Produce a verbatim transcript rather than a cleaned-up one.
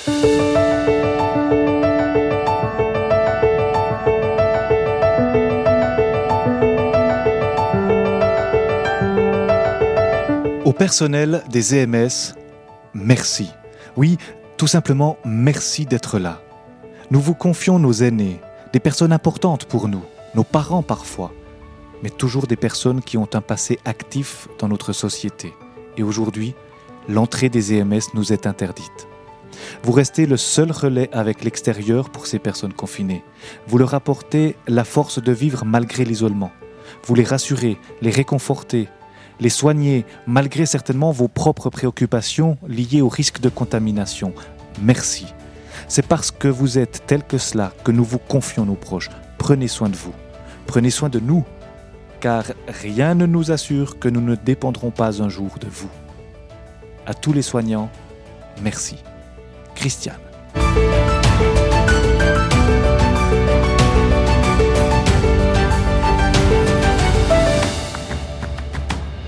Au personnel des E M S, merci. Oui, tout simplement merci d'être là. Nous vous confions nos aînés, des personnes importantes pour nous, nos parents parfois, mais toujours des personnes qui ont un passé actif dans notre société. Et aujourd'hui, l'entrée des E M S nous est interdite. Vous restez le seul relais avec l'extérieur pour ces personnes confinées. Vous leur apportez la force de vivre malgré l'isolement. Vous les rassurez, les réconfortez, les soigner malgré certainement vos propres préoccupations liées au risque de contamination. Merci. C'est parce que vous êtes tel que cela que nous vous confions nos proches. Prenez soin de vous. Prenez soin de nous, car rien ne nous assure que nous ne dépendrons pas un jour de vous. À tous les soignants, merci. Christiane.